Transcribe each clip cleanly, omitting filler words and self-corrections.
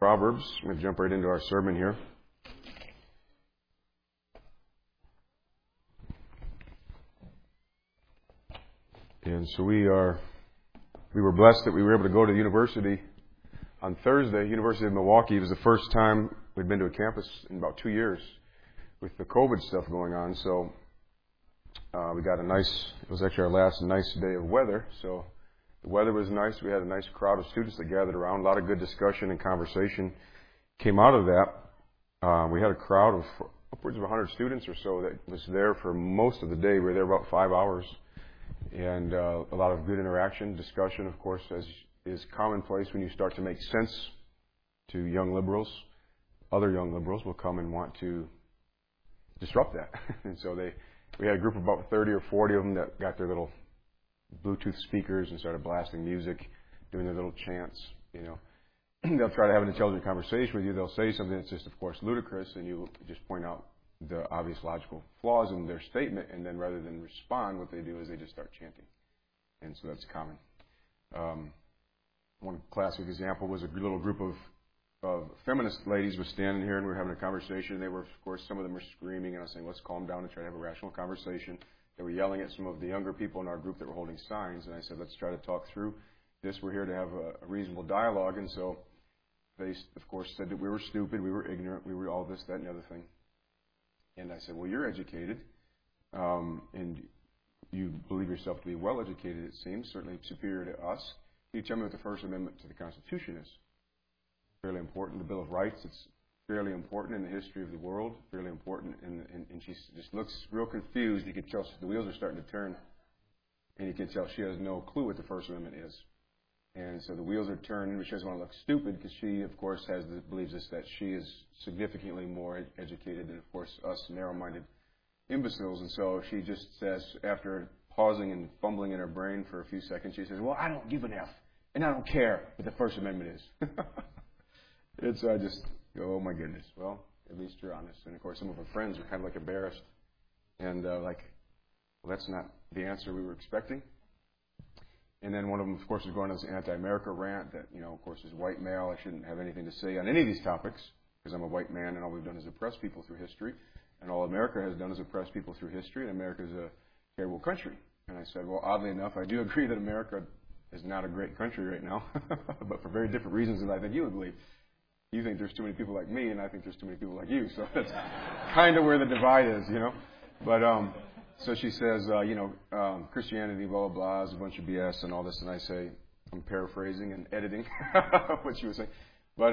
Proverbs. I'm going to jump right into our sermon here. And so we were blessed that we were able to go to the university on Thursday, University of Milwaukee. It was the first time we'd been to a campus in about 2 years with the COVID stuff going on. So we got it was actually our last nice day of weather. So the weather was nice. We had a nice crowd of students that gathered around. A lot of good discussion and conversation came out of that. We had a crowd of upwards of 100 students or so that was there for most of the day. We were there about 5 hours. And a lot of good interaction, discussion, of course, as is commonplace when you start to make sense to young liberals. Other young liberals will come and want to disrupt that. And so we had a group of about 30 or 40 of them that got their little Bluetooth speakers and started blasting music, doing their little chants, you know. They'll try to have an intelligent conversation with you. They'll say something that's just, of course, ludicrous, and you just point out the obvious logical flaws in their statement, and then rather than respond, what they do is they just start chanting. And so that's common. One classic example was a little group of feminist ladies was standing here, and we were having a conversation. They were, of course, some of them were screaming, and I was saying, let's calm down and try to have a rational conversation. They were yelling at some of the younger people in our group that were holding signs, and I said, let's try to talk through this. We're here to have a reasonable dialogue. And so they, of course, said that we were stupid, we were ignorant, we were all this, that, and the other thing. And I said, well, you're educated, and you believe yourself to be well educated, it seems, certainly superior to us. Can you tell me what the First Amendment to the Constitution is? Fairly important. The Bill of Rights, it's fairly important in the history of the world, fairly important. And she just looks real confused. You can tell the wheels are starting to turn, and you can tell she has no clue what the First Amendment is. And so the wheels are turning, but she doesn't want to look stupid because she, of course, believes that she is significantly more educated than, of course, us narrow-minded imbeciles. And so she just says, after pausing and fumbling in her brain for a few seconds, she says, well, I don't give an F, and I don't care what the First Amendment is. And so I just go, oh, my goodness. Well, at least you're honest. And, of course, some of her friends are kind of like embarrassed and well, that's not the answer we were expecting. And then one of them, of course, is going on this anti-America rant that, of course, is white male. I shouldn't have anything to say on any of these topics because I'm a white man, and all we've done is oppress people through history. And all America has done is oppress people through history, and America is a terrible country. And I said, well, oddly enough, I do agree that America is not a great country right now, but for very different reasons than I think you would believe. You think there's too many people like me, and I think there's too many people like you. So that's kind of where the divide is, But so she says, Christianity, blah, blah, blah, is a bunch of BS and all this. And I say, I'm paraphrasing and editing what she was saying. But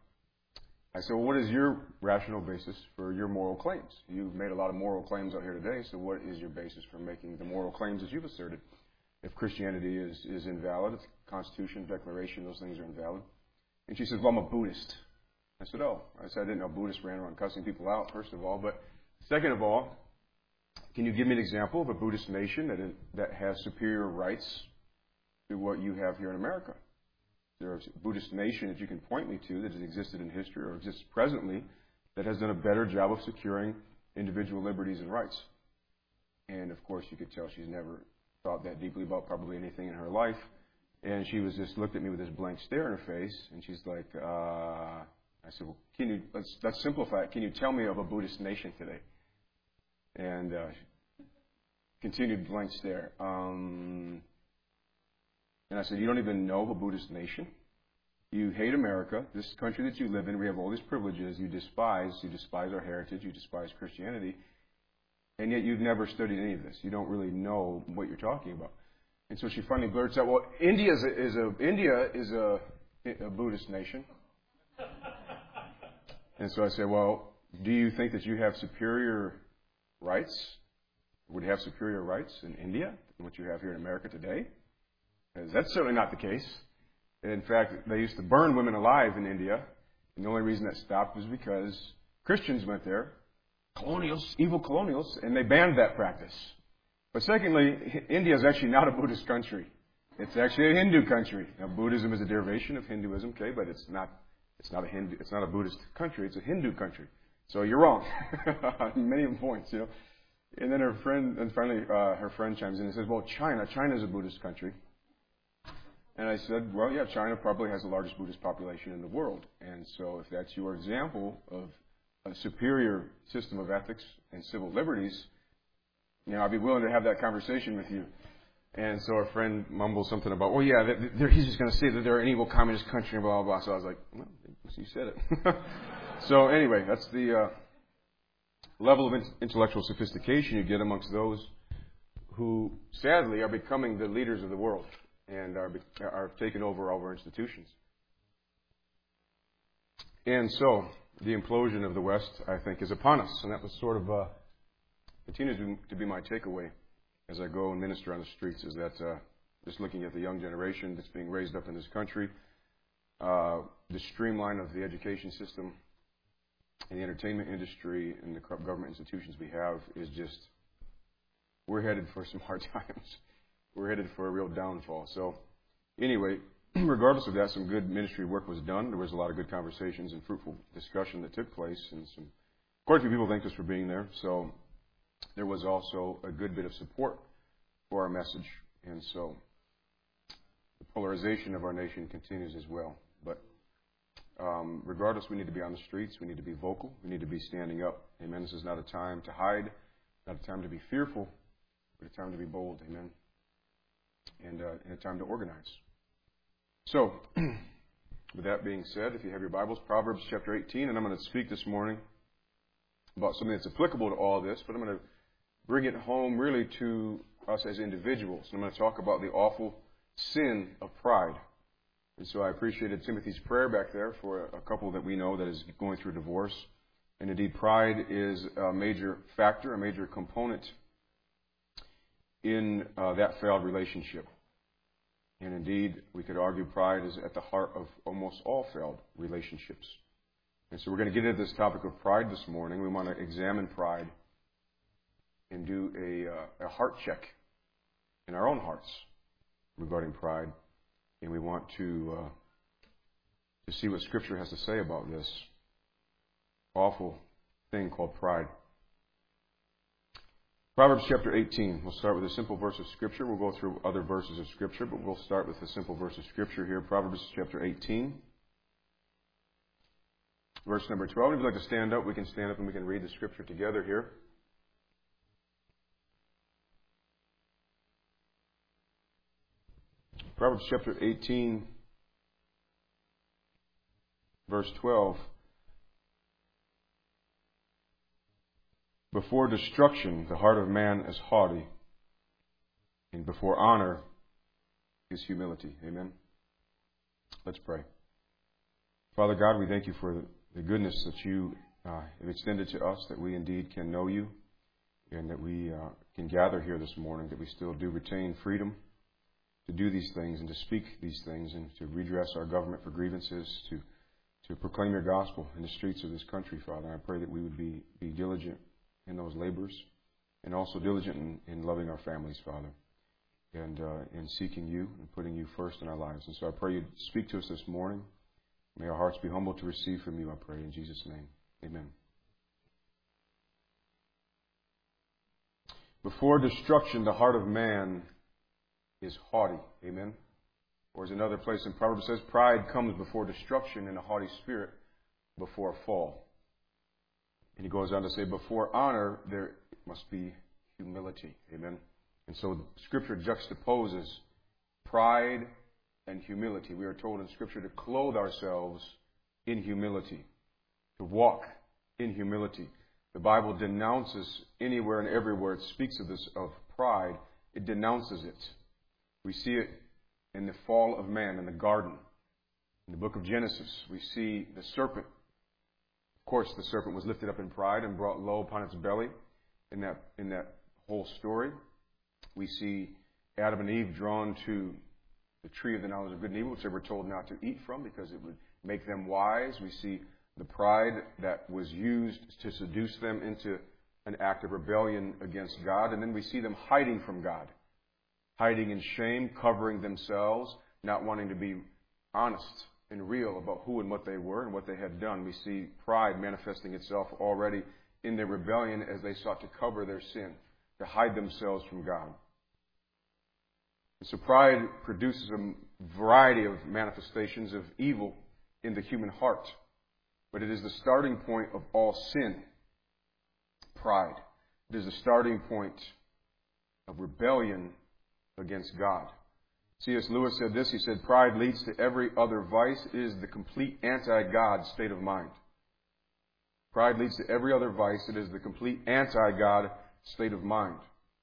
I said, well, what is your rational basis for your moral claims? You've made a lot of moral claims out here today, so what is your basis for making the moral claims that you've asserted? If Christianity is invalid, if the Constitution, Declaration, those things are invalid. And she says, well, I'm a Buddhist. I said, oh. I said, I didn't know Buddhists ran around cussing people out, first of all. But second of all, can you give me an example of a Buddhist nation that has superior rights to what you have here in America? Is there a Buddhist nation that you can point me to that has existed in history or exists presently that has done a better job of securing individual liberties and rights? And, of course, you could tell she's never thought that deeply about probably anything in her life. And she was just looked at me with this blank stare in her face, and she's like, I said, well, let's simplify it. Can you tell me of a Buddhist nation today? And continued blank stare. And I said, you don't even know of a Buddhist nation? You hate America, this country that you live in. We have all these privileges. You despise our heritage. You despise Christianity. And yet you've never studied any of this. You don't really know what you're talking about. And so she finally blurts out, well, India is a Buddhist nation. And so I said, well, do you think that you have superior rights? Would you have superior rights in India than what you have here in America today? Because that's certainly not the case. In fact, they used to burn women alive in India, and the only reason that stopped was because Christians went there, evil colonials, and they banned that practice. But secondly, India is actually not a Buddhist country. It's actually a Hindu country. Now, Buddhism is a derivation of Hinduism, okay, but it's not a Buddhist country. It's a Hindu country. So you're wrong on many points, And then her friend chimes in and says, well, China is a Buddhist country. And I said, well, yeah, China probably has the largest Buddhist population in the world. And so if that's your example of a superior system of ethics and civil liberties, I'd be willing to have that conversation with you. And so our friend mumbled something about, well, yeah, he's just going to say that they're an evil communist country and blah, blah, blah. So I was like, well, you said it. So anyway, that's the level of intellectual sophistication you get amongst those who, sadly, are becoming the leaders of the world and are taking over all of our institutions. And so the implosion of the West, I think, is upon us. And that was sort of continues to be my takeaway as I go and minister on the streets, is that just looking at the young generation that's being raised up in this country, the streamline of the education system and the entertainment industry and the government institutions we have is just, we're headed for some hard times. We're headed for a real downfall. So anyway, regardless of that, some good ministry work was done. There was a lot of good conversations and fruitful discussion that took place, and quite a few people thanked us for being there. So there was also a good bit of support for our message. And so the polarization of our nation continues as well. But regardless, we need to be on the streets. We need to be vocal. We need to be standing up. Amen. This is not a time to hide, not a time to be fearful, but a time to be bold. Amen. And a time to organize. So, with that being said, if you have your Bibles, Proverbs chapter 18, and I'm going to speak this morning about something that's applicable to all this, but I'm going to bring it home really to us as individuals. And I'm going to talk about the awful sin of pride. And so I appreciated Timothy's prayer back there for a couple that we know that is going through divorce. And indeed, pride is a major factor, a major component in that failed relationship. And indeed, we could argue pride is at the heart of almost all failed relationships. And so we're going to get into this topic of pride this morning. We want to examine pride and do a heart check in our own hearts regarding pride. And we want to see what Scripture has to say about this awful thing called pride. Proverbs chapter 18. We'll start with a simple verse of Scripture. We'll go through other verses of Scripture, but we'll start with a simple verse of Scripture here. Proverbs chapter 18. Verse number 12. If you'd like to stand up, we can stand up and we can read the Scripture together here. Proverbs chapter 18, verse 12. Before destruction, the heart of man is haughty, and before honor is humility. Amen. Let's pray. Father God, we thank you for the goodness that you have extended to us, that we indeed can know you, and that we can gather here this morning, that we still do retain freedom to do these things and to speak these things and to redress our government for grievances, to proclaim your gospel in the streets of this country, Father. I pray that we would be diligent in those labors and also diligent in loving our families, Father, and in seeking you and putting you first in our lives. And so I pray you'd speak to us this morning. May our hearts be humble to receive from you, I pray, in Jesus' name. Amen. Before destruction, the heart of man is haughty. Amen. Or as another place in Proverbs says, pride comes before destruction and a haughty spirit before a fall. And he goes on to say, before honor, there must be humility. Amen. And so Scripture juxtaposes pride and humility. We are told in Scripture to clothe ourselves in humility, to walk in humility. The Bible denounces anywhere and everywhere it speaks of this, of pride, it denounces it. We see it in the fall of man in the garden. In the book of Genesis, we see the serpent. Of course, the serpent was lifted up in pride and brought low upon its belly in that whole story. We see Adam and Eve drawn to the tree of the knowledge of good and evil, which they were told not to eat from because it would make them wise. We see the pride that was used to seduce them into an act of rebellion against God. And then we see them hiding from God, hiding in shame, covering themselves, not wanting to be honest and real about who and what they were and what they had done. We see pride manifesting itself already in their rebellion as they sought to cover their sin, to hide themselves from God. And so pride produces variety of manifestations of evil in the human heart. But it is the starting point of all sin. Pride. It is the starting point of rebellion against God. C.S. Lewis said this. He said, pride leads to every other vice. It is the complete anti-God state of mind. Pride leads to every other vice. It is the complete anti-God state of mind.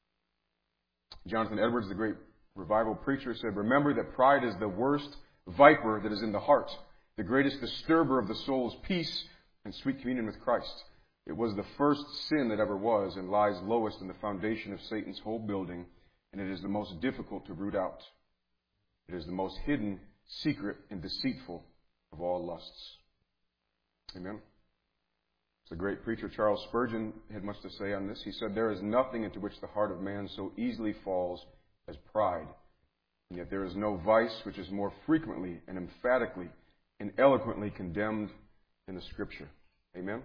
Jonathan Edwards, the great revival preacher, said, remember that pride is the worst viper that is in the heart, the greatest disturber of the soul's peace and sweet communion with Christ. It was the first sin that ever was and lies lowest in the foundation of Satan's whole building, and it is the most difficult to root out. It is the most hidden, secret, and deceitful of all lusts. Amen. The great preacher Charles Spurgeon had much to say on this. He said, there is nothing into which the heart of man so easily falls as pride. And yet there is no vice which is more frequently and emphatically and eloquently condemned in the Scripture. Amen?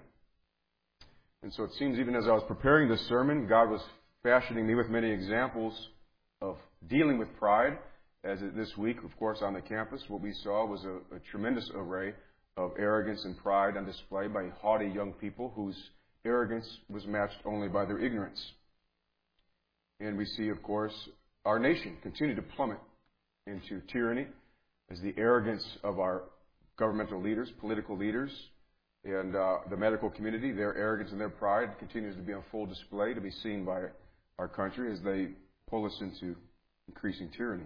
And so it seems even as I was preparing this sermon, God was fashioning me with many examples of dealing with pride. As this week, of course, on the campus, what we saw was a tremendous array of arrogance and pride on display by haughty young people whose arrogance was matched only by their ignorance. And we see, of course, our nation continue to plummet into tyranny as the arrogance of our governmental leaders, political leaders, and the medical community, their arrogance and their pride continues to be on full display to be seen by our country as they pull us into increasing tyranny.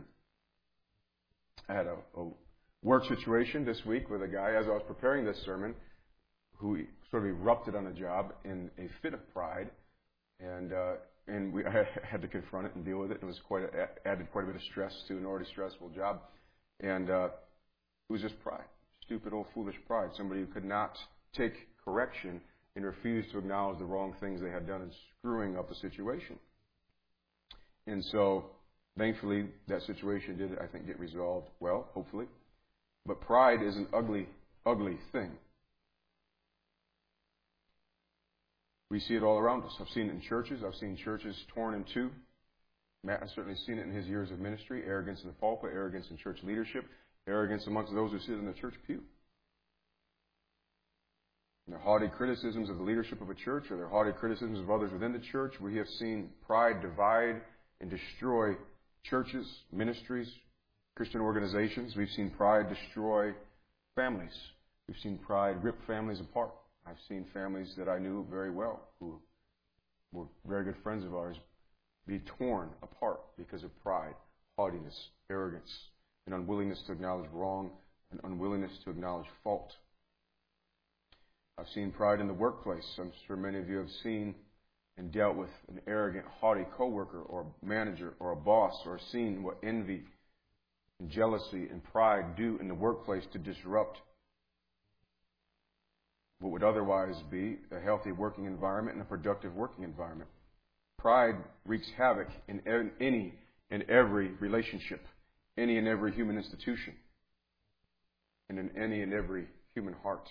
I had a work situation this week with a guy, as I was preparing this sermon, who sort of erupted on a job in a fit of pride, and I had to confront it and deal with it. It was added quite a bit of stress to an already stressful job, and it was just pride, stupid old foolish pride. Somebody who could not take correction and refused to acknowledge the wrong things they had done and screwing up the situation. And so, thankfully, that situation did, I think, get resolved well, hopefully. But pride is an ugly, ugly thing. We see it all around us. I've seen it in churches. I've seen churches torn in two. Matt has certainly seen it in his years of ministry. Arrogance in the pulpit, arrogance in church leadership, arrogance amongst those who sit in the church pew. And their haughty criticisms of the leadership of a church or their haughty criticisms of others within the church. We have seen pride divide and destroy churches, ministries, Christian organizations. We've seen pride destroy families. We've seen pride rip families apart. I've seen families that I knew very well, who were very good friends of ours, be torn apart because of pride, haughtiness, arrogance, and unwillingness to acknowledge wrong and unwillingness to acknowledge fault. I've seen pride in the workplace. I'm sure many of you have seen and dealt with an arrogant, haughty coworker or manager or a boss, or seen what envy and jealousy and pride do in the workplace to disrupt what would otherwise be a healthy working environment and a productive working environment. Pride wreaks havoc in any and every relationship, any and every human institution, and in any and every human heart.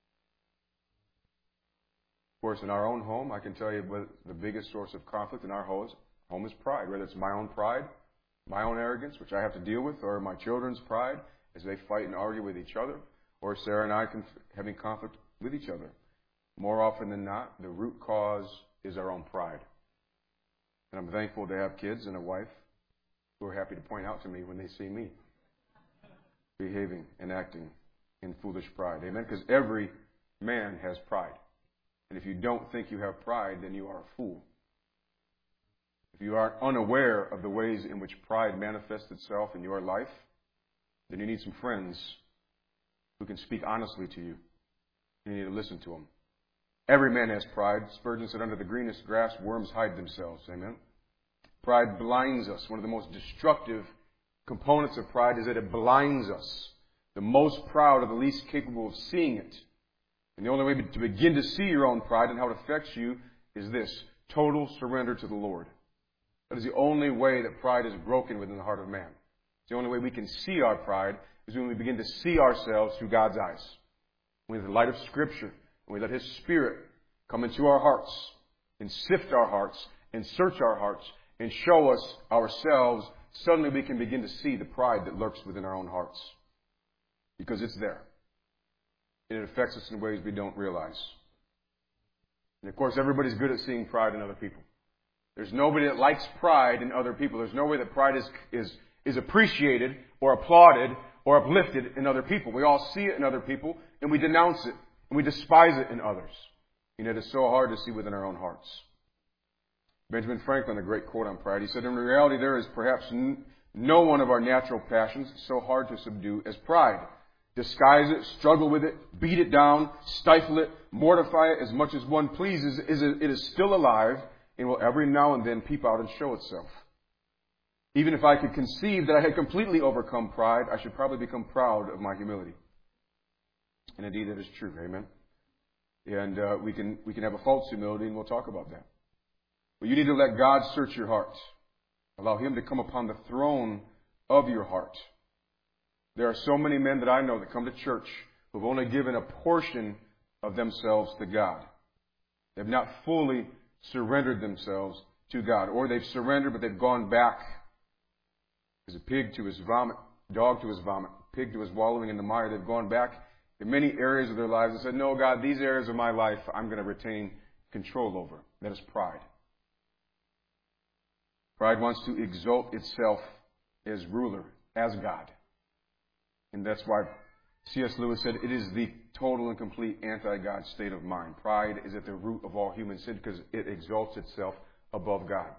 Of course, in our own home, I can tell you what the biggest source of conflict in our home is pride, whether it's my own pride, my own arrogance, which I have to deal with, or my children's pride as they fight and argue with each other, or Sarah and I having conflict with each other. More often than not, the root cause is our own pride. And I'm thankful to have kids and a wife who are happy to point out to me when they see me behaving and acting in foolish pride. Amen? Because every man has pride. And if you don't think you have pride, then you are a fool. If you are unaware of the ways in which pride manifests itself in your life, then you need some friends who can speak honestly to you. You need to listen to them. Every man has pride. Spurgeon said, under the greenest grass, worms hide themselves. Amen? Pride blinds us. One of the most destructive components of pride is that it blinds us. The most proud are the least capable of seeing it. And the only way to begin to see your own pride and how it affects you is this: total surrender to the Lord. That is the only way that pride is broken within the heart of man. The only way we can see our pride is when we begin to see ourselves through God's eyes. With the light of Scripture, and we let His Spirit come into our hearts and sift our hearts and search our hearts and show us ourselves suddenly we can begin to see the pride that lurks within our own hearts. Because it's there. And it affects us in ways we don't realize. And of course, everybody's good at seeing pride in other people. There's nobody that likes pride in other people. There's no way that pride is appreciated or applauded or uplifted in other people. We all see it in other people, and we denounce it, and we despise it in others. And it is so hard to see within our own hearts. Benjamin Franklin, a great quote on pride, he said, "In reality, there is perhaps no one of our natural passions so hard to subdue as pride. Disguise it, struggle with it, beat it down, stifle it, mortify it as much as one pleases, it is still alive and will every now and then peep out and show itself. Even if I could conceive that I had completely overcome pride, I should probably become proud of my humility." And indeed, that is true. Amen. And we can have a false humility, and we'll talk about that. But you need to let God search your heart. Allow Him to come upon the throne of your heart. There are so many men that I know that come to church who have only given a portion of themselves to God. They've not fully surrendered themselves to God. Or they've surrendered, but they've gone back as a pig to his vomit, dog to his vomit, pig to his wallowing in the mire. They've gone back in many areas of their lives and said, "No, God, these areas of my life I'm going to retain control over." That is pride. Pride wants to exalt itself as ruler, as God. And that's why C.S. Lewis said it is the total and complete anti-God state of mind. Pride is at the root of all human sin because it exalts itself above God.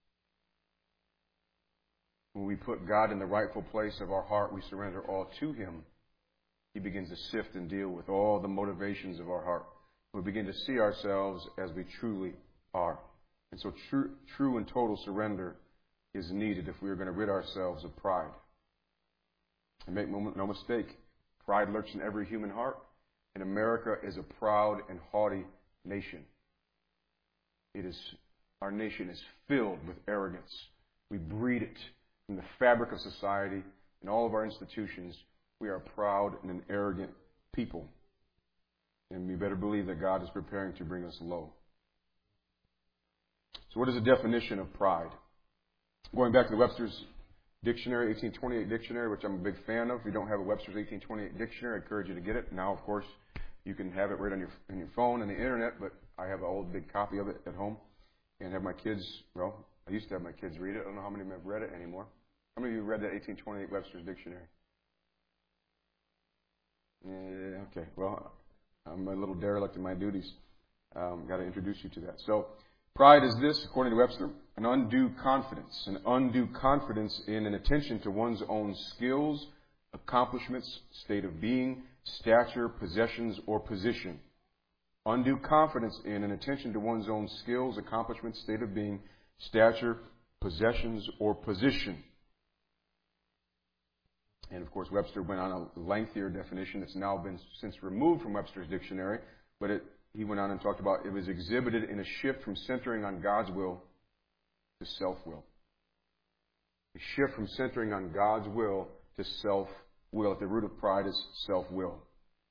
When we put God in the rightful place of our heart, we surrender all to Him. He begins to sift and deal with all the motivations of our heart. We begin to see ourselves as we truly are. And so true and total surrender is needed if we are going to rid ourselves of pride. And make no mistake, pride lurks in every human heart. And America is a proud and haughty nation. Our nation is filled with arrogance. We breed it in the fabric of society, in all of our institutions. We are a proud and an arrogant people. And we better believe that God is preparing to bring us low. So what is the definition of pride? Going back to the Webster's Dictionary, 1828 Dictionary, which I'm a big fan of. If you don't have a Webster's 1828 Dictionary, I encourage you to get it. Now, of course, you can have it right on your phone and the internet, but I have an old big copy of it at home. And have my kids, well, I used to have my kids read it. I don't know how many of them have read it anymore. How many of you read that 1828 Webster's Dictionary? Okay, well, I'm a little derelict in my duties. Got to introduce you to that. So, pride is this, according to Webster, an undue confidence. An undue confidence in an attention to one's own skills, accomplishments, state of being, stature, possessions, or position. Undue confidence in and attention to one's own skills, accomplishments, state of being, stature, possessions, or position. And of course, Webster went on a lengthier definition that's now been since removed from Webster's dictionary, but he went on and talked about it was exhibited in a shift from centering on God's will to self-will. A shift from centering on God's will to self-will. At the root of pride is self-will.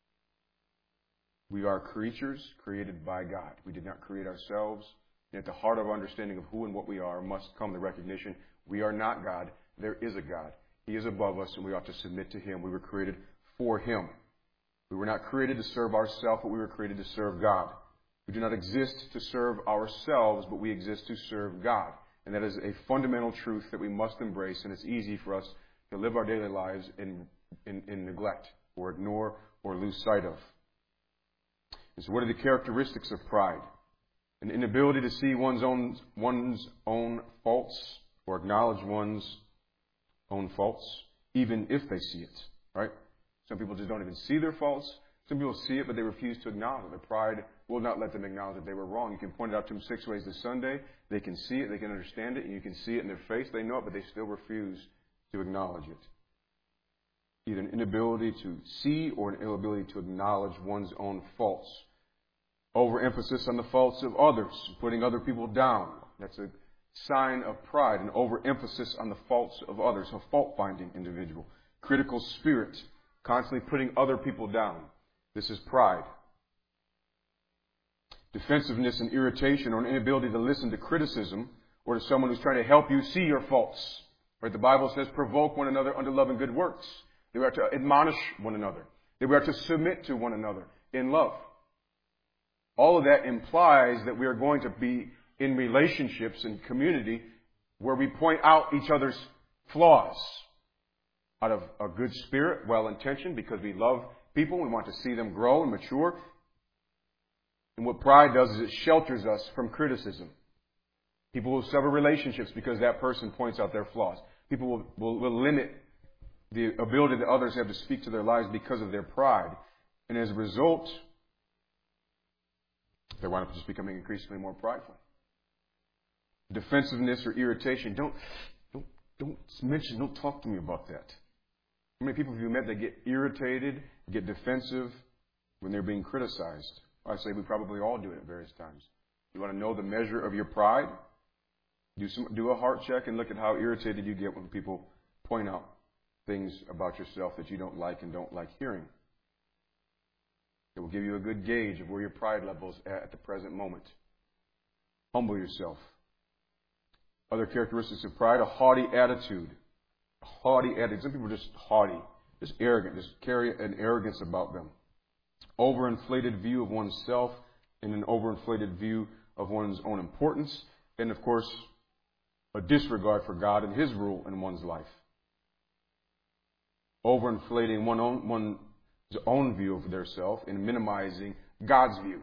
We are creatures created by God. We did not create ourselves. And at the heart of our understanding of who and what we are must come the recognition we are not God. There is a God. He is above us, and we ought to submit to Him. We were created for Him. We were not created to serve ourselves, but we were created to serve God. We do not exist to serve ourselves, but we exist to serve God. And that is a fundamental truth that we must embrace, and it's easy for us to live our daily lives in neglect or ignore or lose sight of. And so what are the characteristics of pride? An inability to see one's own faults or acknowledge one's own faults, even if they see it, right? Some people just don't even see their faults. Some people see it, but they refuse to acknowledge it. Their pride will not let them acknowledge that they were wrong. You can point it out to them 6 ways this Sunday. They can see it, they can understand it, and you can see it in their face. They know it, but they still refuse to acknowledge it. Either an inability to see or an inability to acknowledge one's own faults. Overemphasis on the faults of others, putting other people down. That's a sign of pride, an overemphasis on the faults of others, a fault-finding individual. Critical spirit, constantly putting other people down. This is pride. Defensiveness and irritation, or an inability to listen to criticism or to someone who's trying to help you see your faults. Right? The Bible says, provoke one another unto love and good works. That we are to admonish one another. That we are to submit to one another in love. All of that implies that we are going to be in relationships and community where we point out each other's flaws out of a good spirit, well-intentioned, because we love people. We want to see them grow and mature. And what pride does is it shelters us from criticism. People will sever relationships because that person points out their flaws. People will limit the ability that others have to speak to their lives because of their pride. And as a result, they wind up just becoming increasingly more prideful. Defensiveness or irritation. Don't talk to me about that. How many people have you met that get irritated, get defensive when they're being criticized? I say we probably all do it at various times. You want to know the measure of your pride? Do a heart check and look at how irritated you get when people point out things about yourself that you don't like and don't like hearing. It will give you a good gauge of where your pride level is at the present moment. Humble yourself. Other characteristics of pride, a haughty attitude. A haughty attitude. Some people are just haughty, just arrogant, just carry an arrogance about them. Overinflated view of oneself and an overinflated view of one's own importance. And, of course, a disregard for God and His rule in one's life. Overinflating one's own view of their self and minimizing God's view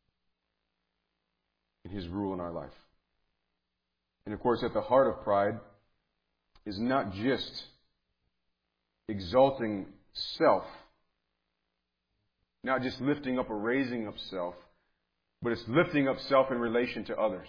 and His rule in our life. And, of course, at the heart of pride is not just exalting self, not just lifting up or raising up self, but it's lifting up self in relation to others.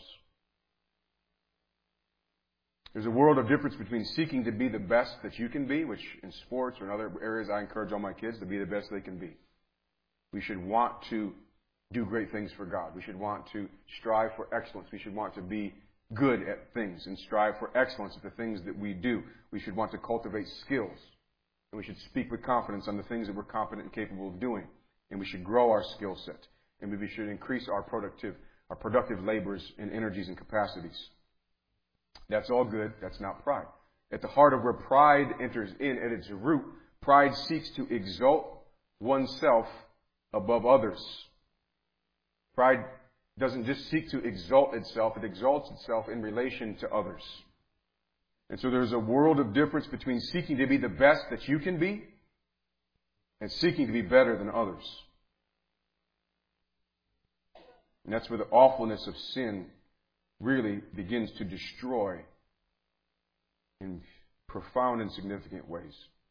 There's a world of difference between seeking to be the best that you can be, which in sports or in other areas I encourage all my kids to be the best they can be. We should want to do great things for God. We should want to strive for excellence. We should want to be good at things and strive for excellence at the things that we do. We should want to cultivate skills. And we should speak with confidence on the things that we're competent and capable of doing. And we should grow our skill set. And we should increase our productive labors and energies and capacities. That's all good. That's not pride. At the heart of where pride enters in at its root, pride seeks to exalt oneself above others. Pride doesn't just seek to exalt itself, it exalts itself in relation to others. And so there's a world of difference between seeking to be the best that you can be and seeking to be better than others. And that's where the awfulness of sin really begins to destroy in profound and significant ways.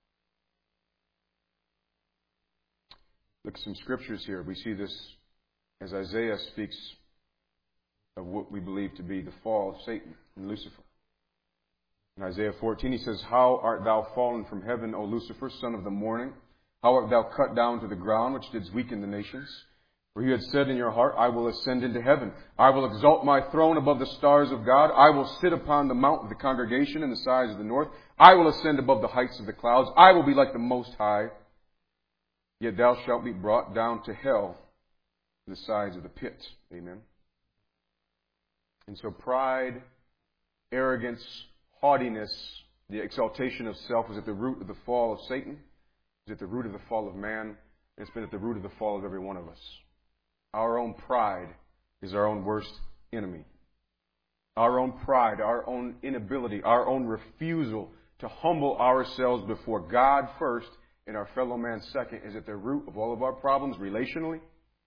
Look at some scriptures here. We see this as Isaiah speaks of what we believe to be the fall of Satan and Lucifer. In Isaiah 14, he says, How art thou fallen from heaven, O Lucifer, son of the morning? How art thou cut down to the ground, which didst weaken the nations? For you had said in your heart, I will ascend into heaven. I will exalt my throne above the stars of God. I will sit upon the mount of the congregation in the sides of the north. I will ascend above the heights of the clouds. I will be like the Most High. Yet thou shalt be brought down to hell, to the sides of the pit. Amen. And so pride, arrogance, haughtiness, the exaltation of self is at the root of the fall of Satan. It's at the root of the fall of man. And it's been at the root of the fall of every one of us. Our own pride is our own worst enemy. Our own pride, our own inability, our own refusal to humble ourselves before God first and our fellow man second is at the root of all of our problems relationally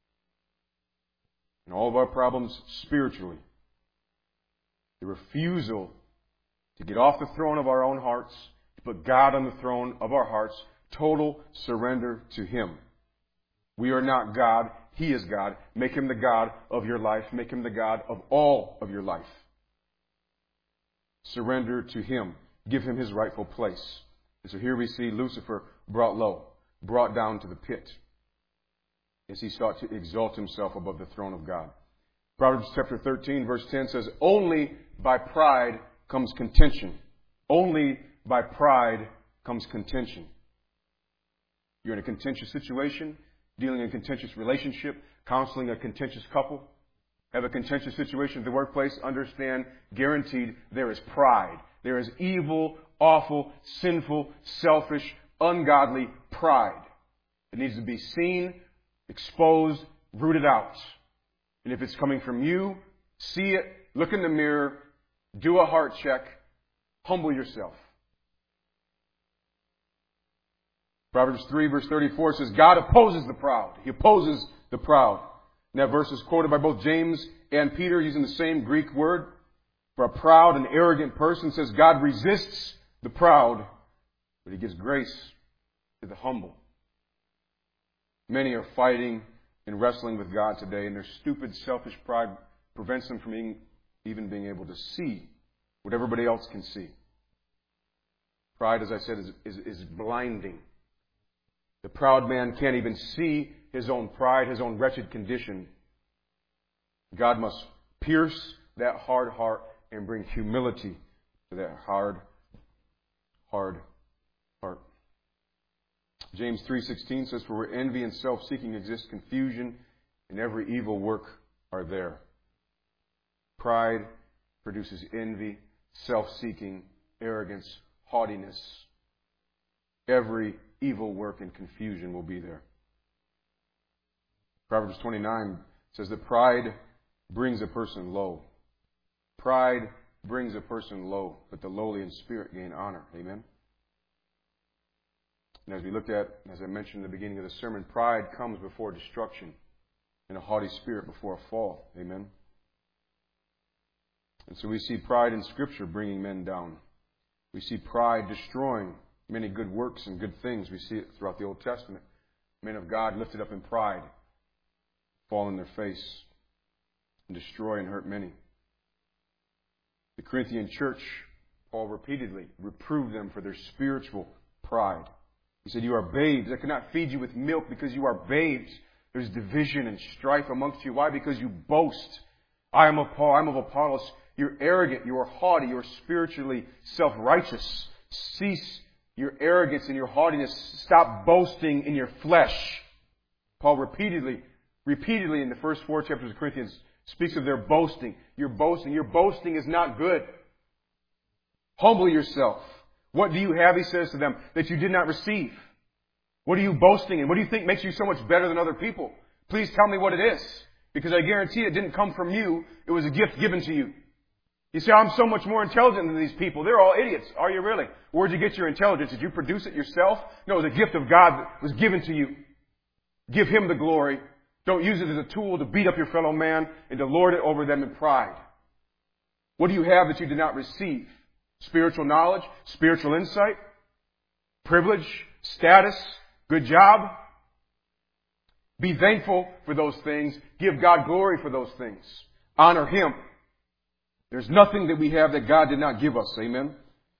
and all of our problems spiritually. The refusal to get off the throne of our own hearts, to put God on the throne of our hearts, total surrender to Him. We are not God. He is God. Make Him the God of your life. Make Him the God of all of your life. Surrender to Him. Give Him His rightful place. And so here we see Lucifer brought low, brought down to the pit, as he sought to exalt himself above the throne of God. Proverbs chapter 13, verse 10 says, Only by pride comes contention. Only by pride comes contention. You're in a contentious situation, dealing in a contentious relationship, counseling a contentious couple, have a contentious situation at the workplace, understand, guaranteed, there is pride. There is evil, awful, sinful, selfish, ungodly pride. It needs to be seen, exposed, rooted out. And if it's coming from you, see it, look in the mirror, do a heart check, humble yourself. Proverbs 3 verse 34 says, God opposes the proud. He opposes the proud. And that verse is quoted by both James and Peter using the same Greek word. For a proud and arrogant person, says God resists the proud, but He gives grace to the humble. Many are fighting and wrestling with God today, and their stupid, selfish pride prevents them from even being able to see what everybody else can see. Pride, as I said, is blinding. The proud man can't even see his own pride, his own wretched condition. God must pierce that hard heart and bring humility to that hard heart. James 3:16 says, For where envy and self-seeking exist, confusion and every evil work are there. Pride produces envy, self-seeking, arrogance, haughtiness. Every evil work and confusion will be there. Proverbs 29 says that pride brings a person low. Pride brings a person low, but the lowly in spirit gain honor. Amen? And as we looked at, as I mentioned in the beginning of the sermon, pride comes before destruction and a haughty spirit before a fall. Amen? And so we see pride in Scripture bringing men down. We see pride destroying many good works and good things. We see it throughout the Old Testament. Men of God lifted up in pride fall on their face and destroy and hurt many. The Corinthian church, Paul repeatedly reproved them for their spiritual pride. He said, You are babes. I cannot feed you with milk because you are babes. There's division and strife amongst you. Why? Because you boast. I am of Paul. I am of Apollos. You're arrogant. You are haughty. You are spiritually self-righteous. Cease your arrogance and your haughtiness. Stop boasting in your flesh. Paul repeatedly in the first 4 chapters of Corinthians speaks of their boasting. Your boasting is not good. Humble yourself. What do you have, he says to them, that you did not receive? What are you boasting in? What do you think makes you so much better than other people? Please tell me what it is. Because I guarantee it didn't come from you. It was a gift given to you. You say, I'm so much more intelligent than these people. They're all idiots. Are you really? Where'd you get your intelligence? Did you produce it yourself? No, it was a gift of God that was given to you. Give Him the glory. Don't use it as a tool to beat up your fellow man and to lord it over them in pride. What do you have that you did not receive? Spiritual knowledge, spiritual insight, privilege, status, good job. Be thankful for those things. Give God glory for those things. Honor Him. There's nothing that we have that God did not give us. Amen?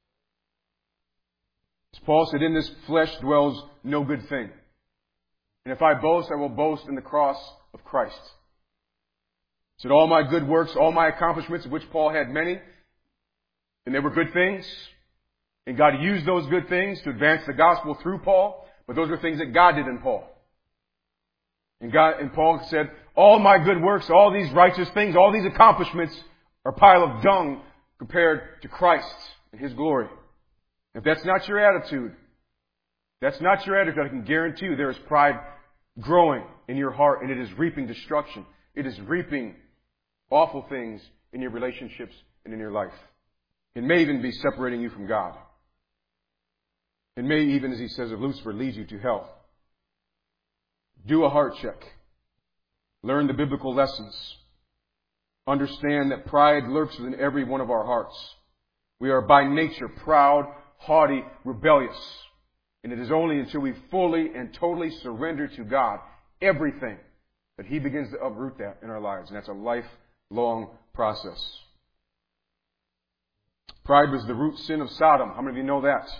As Paul said, in this flesh dwells no good thing. And if I boast, I will boast in the cross of Christ. He said, all my good works, all my accomplishments, of which Paul had many, and they were good things. And God used those good things to advance the gospel through Paul. But those are things that God did in Paul. And Paul said, all my good works, all these righteous things, all these accomplishments are a pile of dung compared to Christ and His glory. If that's not your attitude, I can guarantee you there is pride growing in your heart, and it is reaping destruction. It is reaping awful things in your relationships and in your life. It may even be separating you from God. It may even, as he says of Lucifer, lead you to hell. Do a heart check. Learn the biblical lessons. Understand that pride lurks within every one of our hearts. We are by nature proud, haughty, rebellious. And it is only until we fully and totally surrender to God everything that He begins to uproot that in our lives. And that's a lifelong process. Pride was the root sin of Sodom. How many of you know that?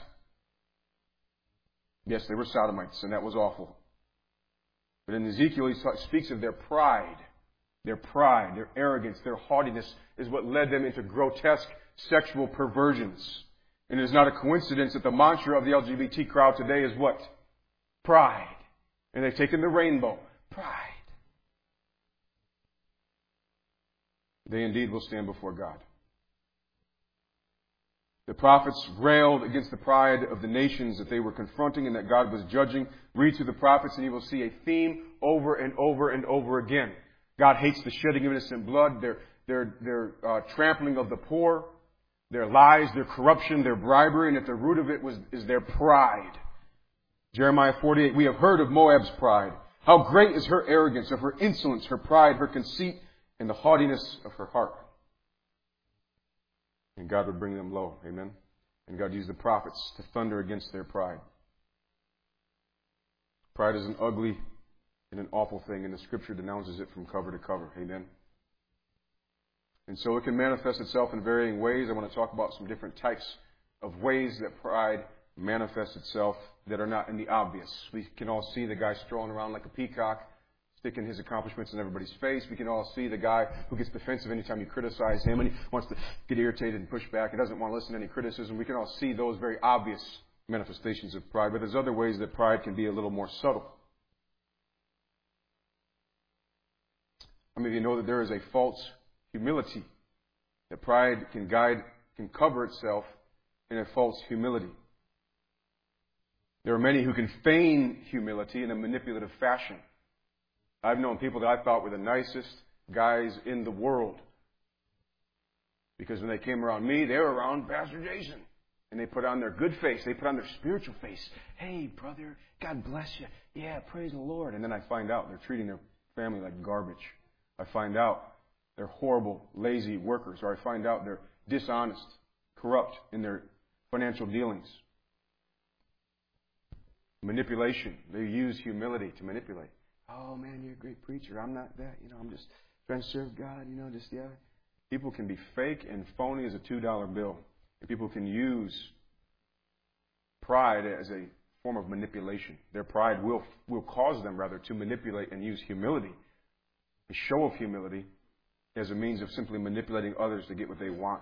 Yes, they were Sodomites, and that was awful. But in Ezekiel, he speaks of their pride, their arrogance, their haughtiness is what led them into grotesque sexual perversions. And it is not a coincidence that the mantra of the LGBT crowd today is what? Pride. And they've taken the rainbow. Pride. They indeed will stand before God. The prophets railed against the pride of the nations that they were confronting and that God was judging. Read through the prophets and you will see a theme over and over and over again. God hates the shedding of innocent blood, their trampling of the poor, their lies, their corruption, their bribery, and at the root of it is their pride. Jeremiah 48, we have heard of Moab's pride. How great is her arrogance, of her insolence, her pride, her conceit, and the haughtiness of her heart. And God would bring them low. Amen. And God used the prophets to thunder against their pride. Pride is an ugly and an awful thing, and the Scripture denounces it from cover to cover. Amen. And so it can manifest itself in varying ways. I want to talk about some different types of ways that pride manifests itself that are not in the obvious. We can all see the guy strolling around like a peacock, sticking his accomplishments in everybody's face. We can all see the guy who gets defensive anytime you criticize him and he wants to get irritated and push back and doesn't want to listen to any criticism. We can all see those very obvious manifestations of pride, but there's other ways that pride can be a little more subtle. How many of you know that there is a false humility? That pride can cover itself in a false humility. There are many who can feign humility in a manipulative fashion. I've known people that I thought were the nicest guys in the world. Because when they came around me, they were around Pastor Jason. And they put on their good face. They put on their spiritual face. Hey, brother, God bless you. Yeah, praise the Lord. And then I find out they're treating their family like garbage. I find out they're horrible, lazy workers. Or I find out they're dishonest, corrupt in their financial dealings. Manipulation. They use humility to manipulate. Oh, man, you're a great preacher. I'm not that. I'm just trying to serve God. People can be fake and phony as a $2 bill. And people can use pride as a form of manipulation. Their pride will cause them, rather, to manipulate and use humility, a show of humility, as a means of simply manipulating others to get what they want.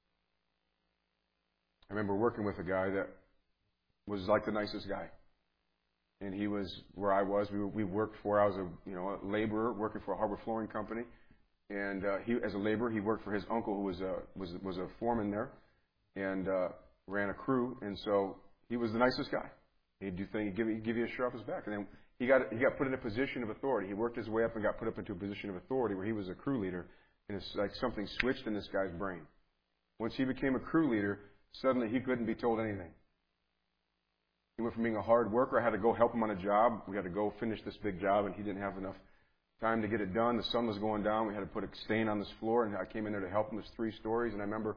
I remember working with a guy that was like the nicest guy. And he was where I was. We worked for. I was a laborer working for a hardwood flooring company. And he, as a laborer, he worked for his uncle, who was a foreman there, and ran a crew. And so he was the nicest guy. He'd do things. He'd give you a shirt off his back. And then he got put in a position of authority. He worked his way up and got put up into a position of authority where he was a crew leader. And it's like something switched in this guy's brain. Once he became a crew leader, suddenly he couldn't be told anything. He went from being a hard worker. I had to go help him on a job. We had to go finish this big job, and he didn't have enough time to get it done. The sun was going down. We had to put a stain on this floor, and I came in there to help him. There's 3 stories, and I remember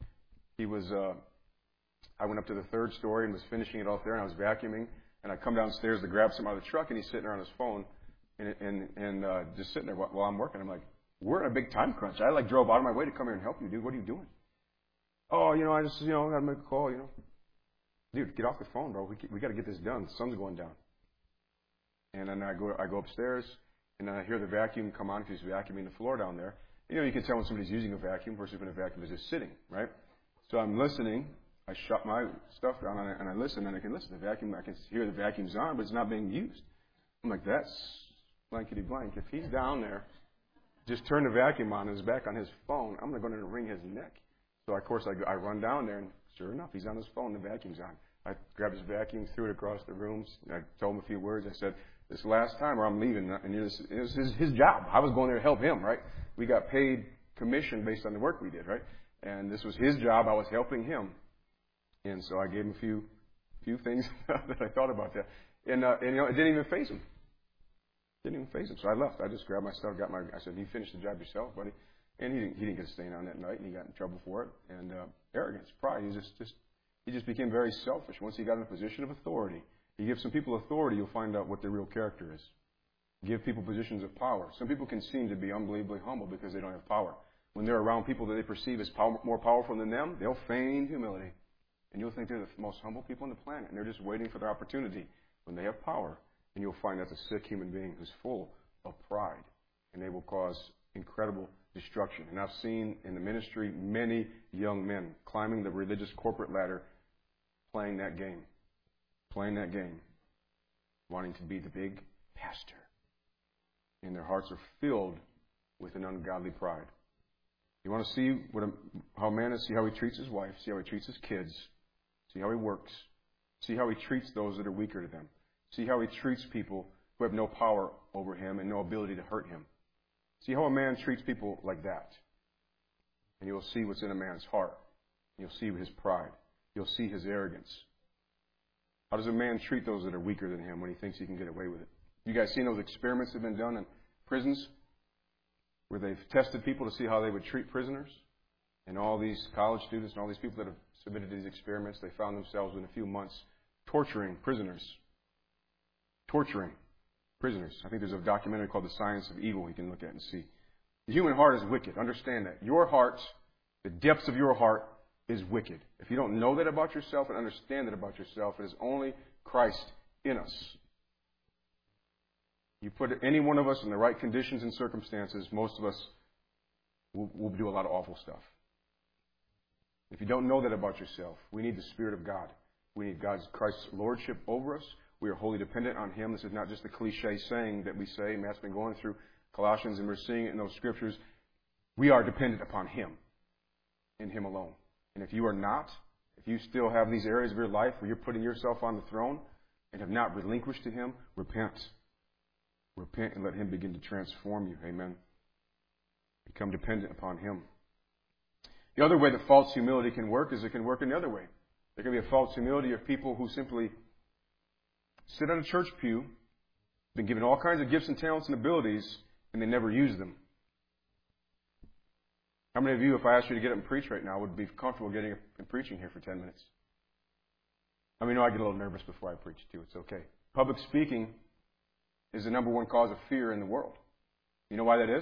I went up to the 3rd story and was finishing it off there, and I was vacuuming, and I come downstairs to grab something out of the truck, and he's sitting there on his phone and just sitting there while I'm working. I'm like, we're in a big time crunch. I drove out of my way to come here and help you, dude. What are you doing? Oh, I just, got to make a call, Dude, get off the phone, bro. We got to get this done. The sun's going down. And then I go upstairs, and then I hear the vacuum come on because he's vacuuming the floor down there. You can tell when somebody's using a vacuum versus when a vacuum is just sitting, right? So I'm listening. I shut my stuff down, and I listen, and I can listen. The vacuum, I can hear the vacuum's on, but it's not being used. I'm like, that's blankety blank. If he's down there, just turn the vacuum on and he's back on his phone, I'm going to go in and wring his neck. So, of course, I run down there, and sure enough, he's on his phone, the vacuum's on. I grabbed his vacuum, threw it across the room. I told him a few words. I said, this last time or I'm leaving. And it was his job. I was going there to help him, right? We got paid commission based on the work we did, right? And this was his job. I was helping him. And so I gave him a few things that I thought about that. And it didn't even faze him. So I left. I just grabbed my stuff, I said, you finish the job yourself, buddy. And he didn't get a stain on that night, and he got in trouble for it. And arrogance, pride. He just became very selfish. Once he got in a position of authority, you give some people authority, you'll find out what their real character is. Give people positions of power. Some people can seem to be unbelievably humble because they don't have power. When they're around people that they perceive as more powerful than them, they'll feign humility. And you'll think they're the most humble people on the planet, and they're just waiting for their opportunity. When they have power, and you'll find that's a sick human being who's full of pride, and they will cause incredible destruction. And I've seen in the ministry many young men climbing the religious corporate ladder, playing that game, wanting to be the big pastor. And their hearts are filled with an ungodly pride. You want to see how a man is, see how he treats his wife, see how he treats his kids, see how he works, see how he treats those that are weaker to them, see how he treats people who have no power over him and no ability to hurt him. See how a man treats people like that. And you'll see what's in a man's heart. You'll see his pride. You'll see his arrogance. How does a man treat those that are weaker than him when he thinks he can get away with it? You guys seen those experiments that have been done in prisons where they've tested people to see how they would treat prisoners? And all these college students and all these people that have submitted to these experiments, they found themselves in a few months torturing prisoners. Torturing prisoners. I think there's a documentary called The Science of Evil you can look at and see. The human heart is wicked. Understand that. Your heart, the depths of your heart, is wicked. If you don't know that about yourself and understand that about yourself, it is only Christ in us. You put any one of us in the right conditions and circumstances, most of us will do a lot of awful stuff. If you don't know that about yourself, we need the Spirit of God. We need Christ's lordship over us. We are wholly dependent on Him. This is not just a cliche saying that we say. Matt's been going through Colossians and we're seeing it in those scriptures. We are dependent upon Him and Him alone. And if you are not, if you still have these areas of your life where you're putting yourself on the throne and have not relinquished to Him, repent. Repent and let Him begin to transform you. Amen. Become dependent upon Him. The other way that false humility can work is it can work in the other way. There can be a false humility of people who simply sit on a church pew, been given all kinds of gifts and talents and abilities, and they never use them. How many of you, if I asked you to get up and preach right now, would be comfortable getting up and preaching here for 10 minutes? I mean, I get a little nervous before I preach too. It's okay. Public speaking is the number one cause of fear in the world. You know why that is?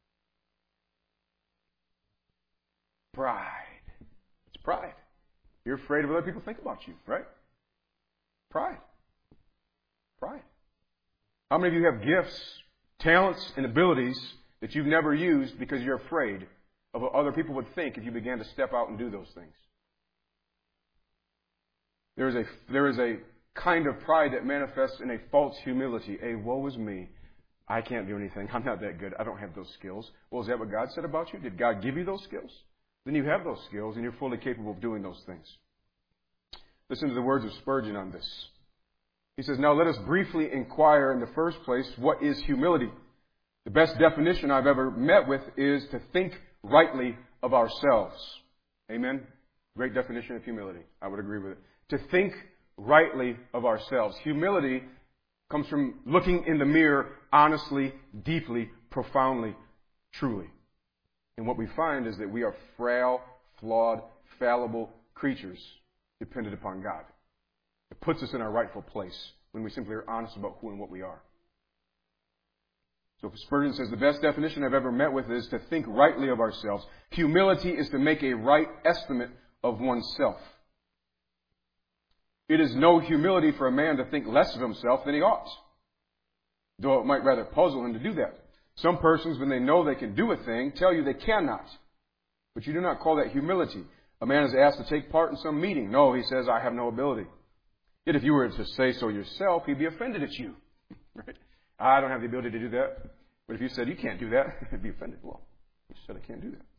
Pride. It's pride. You're afraid of what other people think about you, right? Pride. Pride. How many of you have gifts, talents, and abilities that you've never used because you're afraid of what other people would think if you began to step out and do those things? There is a kind of pride that manifests in a false humility. A woe is me. I can't do anything. I'm not that good. I don't have those skills. Well, is that what God said about you? Did God give you those skills? Then you have those skills and you're fully capable of doing those things. Listen to the words of Spurgeon on this. He says, now let us briefly inquire in the first place, what is humility? The best definition I've ever met with is to think rightly of ourselves. Amen? Great definition of humility. I would agree with it. To think rightly of ourselves. Humility comes from looking in the mirror honestly, deeply, profoundly, truly. And what we find is that we are frail, flawed, fallible creatures dependent upon God. It puts us in our rightful place when we simply are honest about who and what we are. So Spurgeon says, the best definition I've ever met with is to think rightly of ourselves. Humility is to make a right estimate of oneself. It is no humility for a man to think less of himself than he ought, though it might rather puzzle him to do that. Some persons, when they know they can do a thing, tell you they cannot. But you do not call that humility. A man is asked to take part in some meeting. No, he says, I have no ability. Yet if you were to say so yourself, he'd be offended at you. Right? I don't have the ability to do that. But if you said, you can't do that, he'd be offended. Well, you said I can't do that.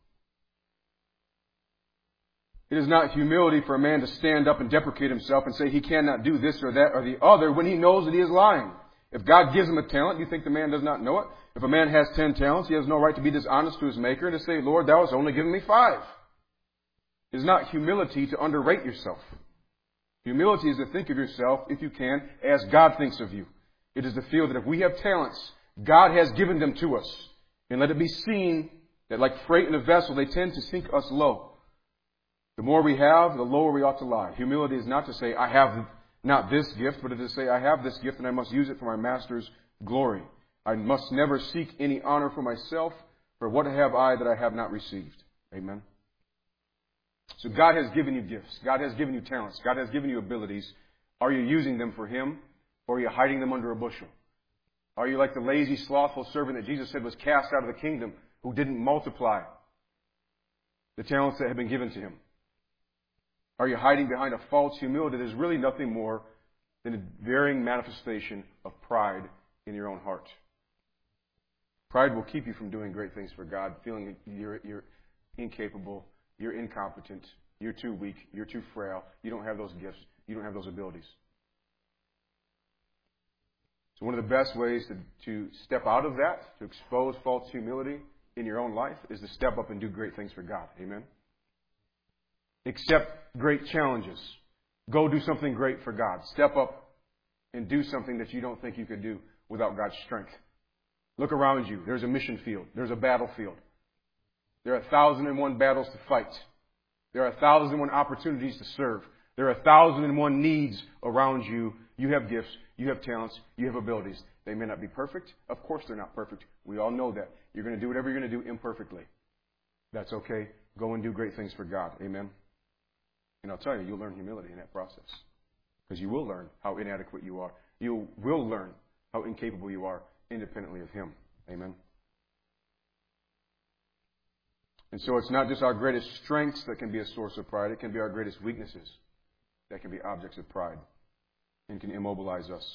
It is not humility for a man to stand up and deprecate himself and say he cannot do this or that or the other when he knows that he is lying. If God gives him a talent, you think the man does not know it? If a man has 10 talents, he has no right to be dishonest to his Maker and to say, Lord, thou hast only given me 5. It is not humility to underrate yourself. Humility is to think of yourself, if you can, as God thinks of you. It is to feel that if we have talents, God has given them to us. And let it be seen that like freight in a vessel, they tend to sink us low. The more we have, the lower we ought to lie. Humility is not to say, I have not this gift, but it is to say, I have this gift and I must use it for my Master's glory. I must never seek any honor for myself, for what have I that I have not received? Amen. So God has given you gifts. God has given you talents. God has given you abilities. Are you using them for Him, or are you hiding them under a bushel? Are you like the lazy, slothful servant that Jesus said was cast out of the kingdom, who didn't multiply the talents that had been given to him? Are you hiding behind a false humility that is really nothing more than a varying manifestation of pride in your own heart? Pride will keep you from doing great things for God, feeling you're incapable, you're incompetent, you're too weak, you're too frail, you don't have those gifts, you don't have those abilities. So one of the best ways to step out of that, to expose false humility in your own life, is to step up and do great things for God. Amen? Accept great challenges. Go do something great for God. Step up and do something that you don't think you could do without God's strength. Look around you. There's a mission field. There's a battlefield. There are 1,001 battles to fight. There are 1,001 opportunities to serve. There are 1,001 needs around you. You have gifts. You have talents. You have abilities. They may not be perfect. Of course they're not perfect. We all know that. You're going to do whatever you're going to do imperfectly. That's okay. Go and do great things for God. Amen? And I'll tell you, you'll learn humility in that process. Because you will learn how inadequate you are. You will learn how incapable you are independently of Him. Amen? And so it's not just our greatest strengths that can be a source of pride. It can be our greatest weaknesses that can be objects of pride and can immobilize us.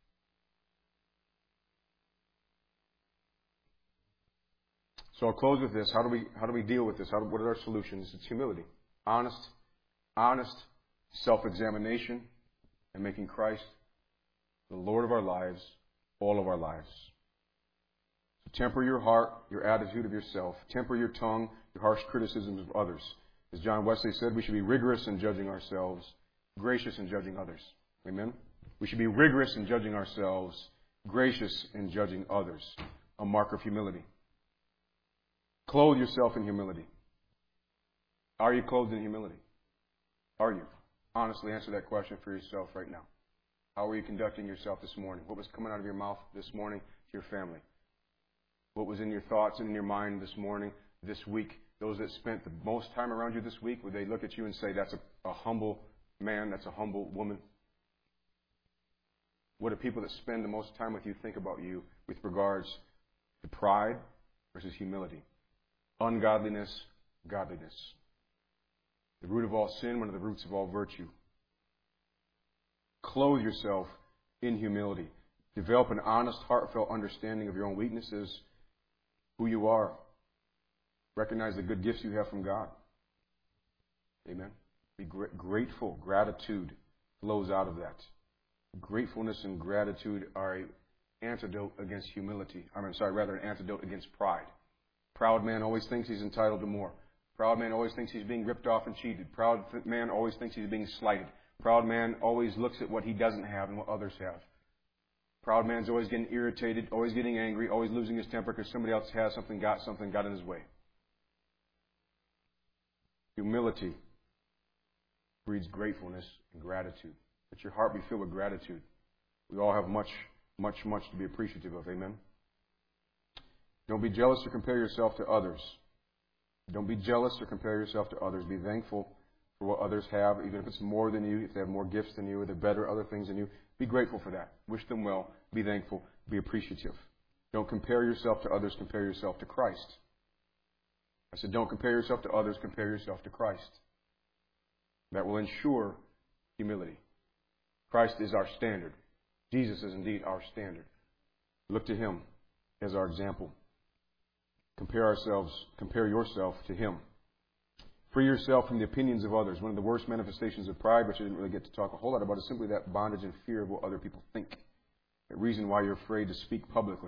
So I'll close with this. How do we deal with this? What are our solutions? It's humility. Honest self-examination and making Christ the Lord of our lives, all of our lives. So temper your heart, your attitude of yourself. Temper your tongue, your harsh criticisms of others. As John Wesley said, we should be rigorous in judging ourselves, gracious in judging others. Amen? We should be rigorous in judging ourselves, gracious in judging others. A mark of humility. Clothe yourself in humility. Are you clothed in humility? Are you? Honestly answer that question for yourself right now. How are you conducting yourself this morning? What was coming out of your mouth this morning to your family? What was in your thoughts and in your mind this morning, this week? Those that spent the most time around you this week, would they look at you and say, that's a humble man, that's a humble woman? What do people that spend the most time with you think about you with regards to pride versus humility? Ungodliness, godliness. The root of all sin, one of the roots of all virtue. Clothe yourself in humility. Develop an honest, heartfelt understanding of your own weaknesses, who you are. Recognize the good gifts you have from God. Amen. Be grateful. Gratitude flows out of that. Gratefulness and gratitude are an antidote against humility. An antidote against pride. Proud man always thinks he's entitled to more. Proud man always thinks he's being ripped off and cheated. Proud man always thinks he's being slighted. Proud man always looks at what he doesn't have and what others have. Proud man's always getting irritated, always getting angry, always losing his temper because somebody else has something, got in his way. Humility breeds gratefulness and gratitude. Let your heart be filled with gratitude. We all have much to be appreciative of. Amen? Don't be jealous or compare yourself to others. Don't be jealous or compare yourself to others. Be thankful for what others have, even if it's more than you, if they have more gifts than you, or they're better at other things than you. Be grateful for that. Wish them well. Be thankful. Be appreciative. Don't compare yourself to others. Compare yourself to Christ. I said, don't compare yourself to others. Compare yourself to Christ. That will ensure humility. Christ is our standard. Jesus is indeed our standard. Look to Him as our example. Compare yourself to Him. Free yourself from the opinions of others. One of the worst manifestations of pride, which I didn't really get to talk a whole lot about, is simply that bondage and fear of what other people think. The reason why you're afraid to speak publicly.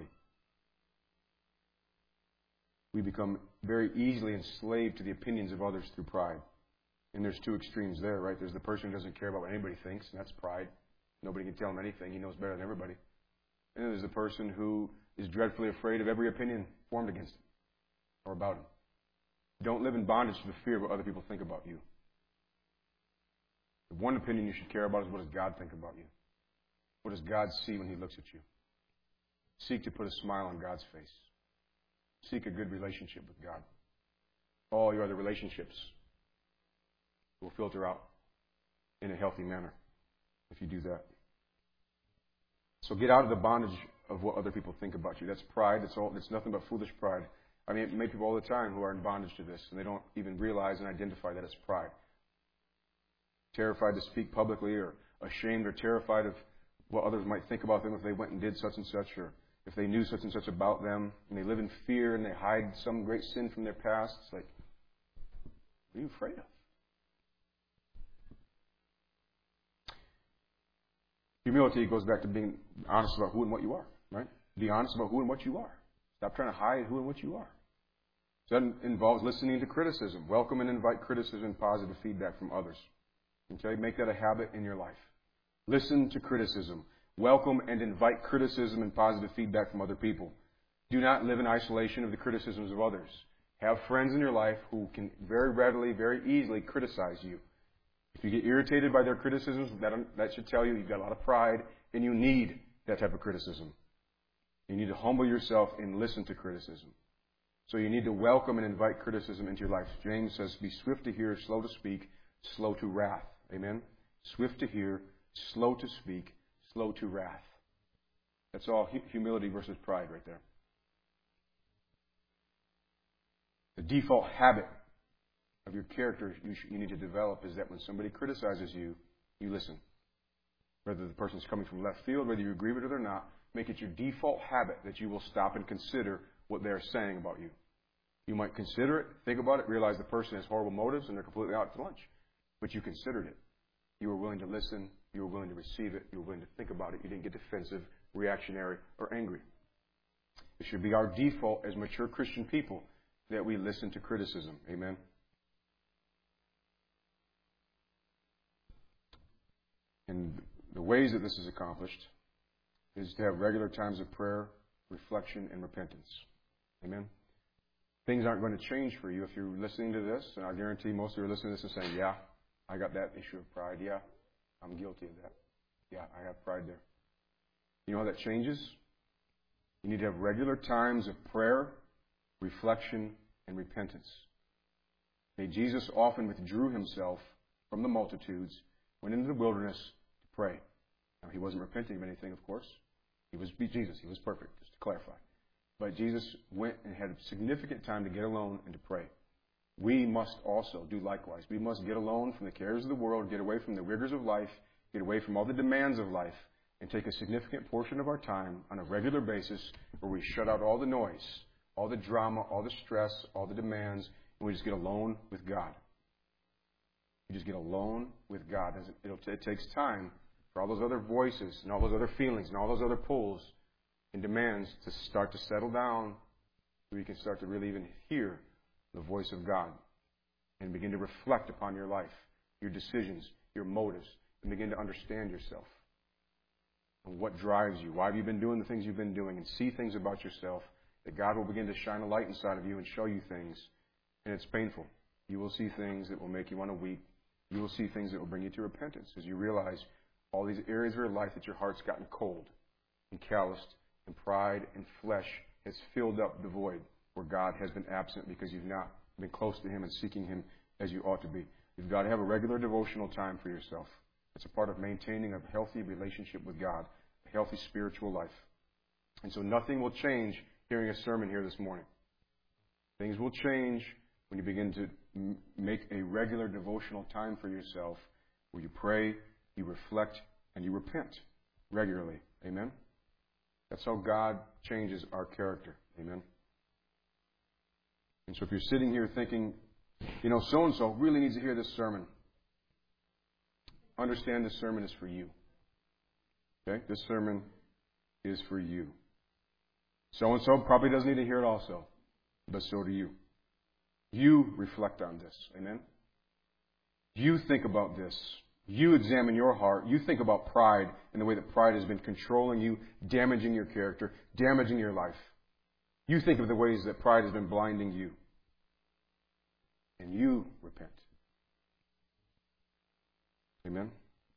We become very easily enslaved to the opinions of others through pride. And there's two extremes there, right? There's the person who doesn't care about what anybody thinks, and that's pride. Nobody can tell him anything. He knows better than everybody. And then there's the person who is dreadfully afraid of every opinion formed against him or about him. Don't live in bondage to the fear of what other people think about you. The one opinion you should care about is what does God think about you? What does God see when He looks at you? Seek to put a smile on God's face. Seek a good relationship with God. All your other relationships will filter out in a healthy manner if you do that. So get out of the bondage of what other people think about you. That's pride. It's nothing but foolish pride. I mean, I meet people all the time who are in bondage to this, and they don't even realize and identify that it's pride. Terrified to speak publicly, or ashamed or terrified of what others might think about them if they went and did such and such, or if they knew such and such about them. And they live in fear, and they hide some great sin from their past. It's like, What are you afraid of? Humility goes back to being honest about who and what you are, right? Be honest about who and what you are. Stop trying to hide who and what you are. So that involves listening to criticism. Welcome and invite criticism and positive feedback from others. Okay? Make that a habit in your life. Listen to criticism. Welcome and invite criticism and positive feedback from other people. Do not live in isolation of the criticisms of others. Have friends in your life who can very readily, very easily criticize you. If you get irritated by their criticisms, that should tell you you've got a lot of pride and you need that type of criticism. You need to humble yourself and listen to criticism. So you need to welcome and invite criticism into your life. James says, be swift to hear, slow to speak, slow to wrath. Amen? Swift to hear, slow to speak, slow to wrath. That's all humility versus pride right there. The default habit of your character you need to develop is that when somebody criticizes you, you listen. Whether the person's coming from left field, whether you agree with it or not, make it your default habit that you will stop and consider what they're saying about you. You might consider it, think about it, realize the person has horrible motives and they're completely out to lunch. But you considered it. You were willing to listen. You were willing to receive it. You were willing to think about it. You didn't get defensive, reactionary, or angry. It should be our default as mature Christian people that we listen to criticism. Amen? And the ways that this is accomplished is to have regular times of prayer, reflection, and repentance. Amen? Things aren't going to change for you if you're listening to this, and I guarantee most of you are listening to this and saying, yeah, I got that issue of pride. Yeah, I'm guilty of that. Yeah, I have pride there. You know how that changes? You need to have regular times of prayer, reflection, and repentance. Okay, Jesus often withdrew himself from the multitudes, went into the wilderness to pray. Now, he wasn't repenting of anything, of course. He was Jesus. He was perfect, just to clarify. But Jesus went and had significant time to get alone and to pray. We must also do likewise. We must get alone from the cares of the world, get away from the rigors of life, get away from all the demands of life, and take a significant portion of our time on a regular basis where we shut out all the noise, all the drama, all the stress, all the demands, and we just get alone with God. You just get alone with God. It takes time for all those other voices and all those other feelings and all those other pulls and demands to start to settle down so you can start to really even hear the voice of God and begin to reflect upon your life, your decisions, your motives, and begin to understand yourself and what drives you. Why have you been doing the things you've been doing? And see things about yourself that God will begin to shine a light inside of you and show you things. And it's painful. You will see things that will make you want to weep. You will see things that will bring you to repentance as you realize all these areas of your life that your heart's gotten cold and calloused, and pride and flesh has filled up the void where God has been absent because you've not been close to Him and seeking Him as you ought to be. You've got to have a regular devotional time for yourself. It's a part of maintaining a healthy relationship with God, a healthy spiritual life. And so nothing will change hearing a sermon here this morning. Things will change when you begin to make a regular devotional time for yourself where you pray, you reflect, and you repent regularly. Amen? That's how God changes our character. Amen? And so if you're sitting here thinking, so-and-so really needs to hear this sermon, understand this sermon is for you. Okay? This sermon is for you. So-and-so probably doesn't need to hear it also, but so do you. You reflect on this. Amen? You think about this. You examine your heart. You think about pride and the way that pride has been controlling you, damaging your character, damaging your life. You think of the ways that pride has been blinding you. And you repent. Amen?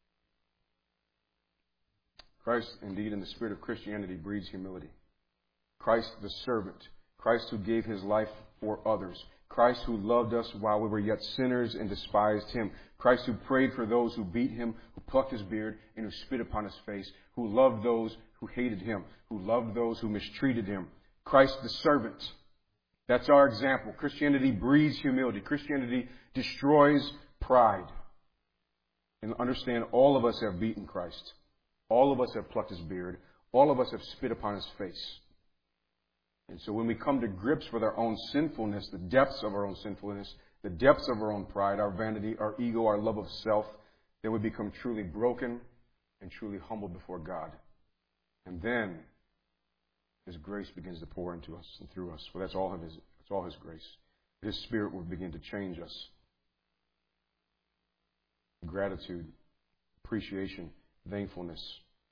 Christ, indeed, in the spirit of Christianity, breeds humility. Christ the servant. Christ who gave His life for others. Christ who loved us while we were yet sinners and despised Him. Christ who prayed for those who beat Him, who plucked His beard, and who spit upon His face. Who loved those who hated Him. Who loved those who mistreated Him. Christ the servant. That's our example. Christianity breeds humility. Christianity destroys pride. And understand, all of us have beaten Christ. All of us have plucked His beard. All of us have spit upon His face. And so when we come to grips with our own sinfulness, the depths of our own sinfulness, the depths of our own pride, our vanity, our ego, our love of self, that we become truly broken and truly humbled before God. And then His grace begins to pour into us and through us. Well, that's all His grace. His Spirit will begin to change us. Gratitude, appreciation, thankfulness,